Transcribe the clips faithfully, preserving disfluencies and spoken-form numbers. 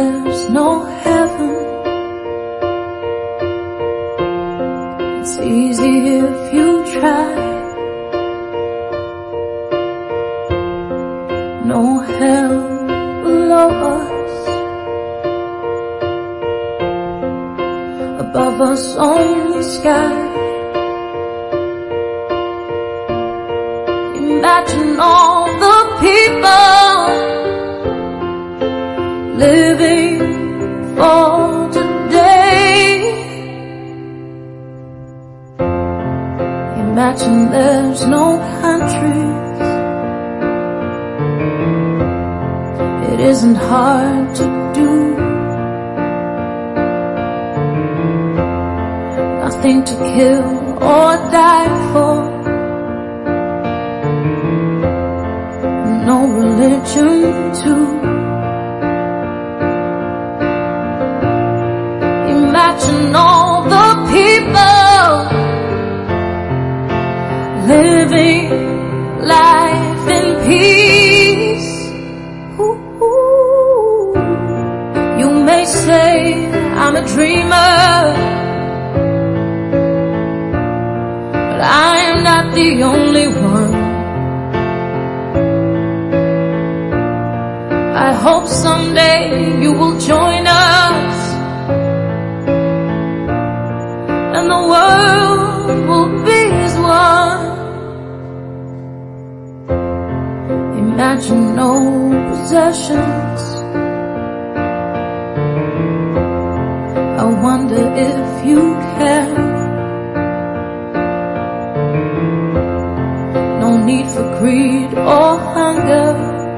there's no heaven. It's easy if you try. No hell below us, above us only sky. Imagine all the people living for today. Imagine there's no countries. It isn't hard to do. Nothing to kill or die for. No religion too. Imagine all the people living life in peace. Ooh, ooh. You may say I'm a dreamer, but I am not the only one. I hope someday you will join us, and the world will be as one. Imagine no possessions. I wonder if you care. No need for greed or hunger.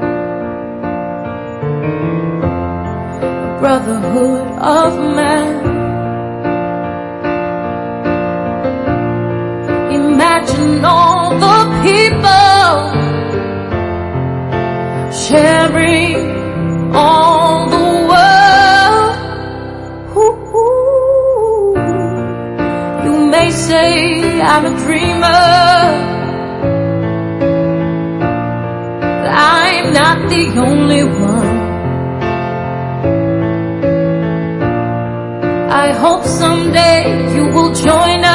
Brotherhood of man. Imagine all the people sharing all the world. Ooh, ooh. You may say I'm a dreamer, but I'm not the only one. I hope someday you will join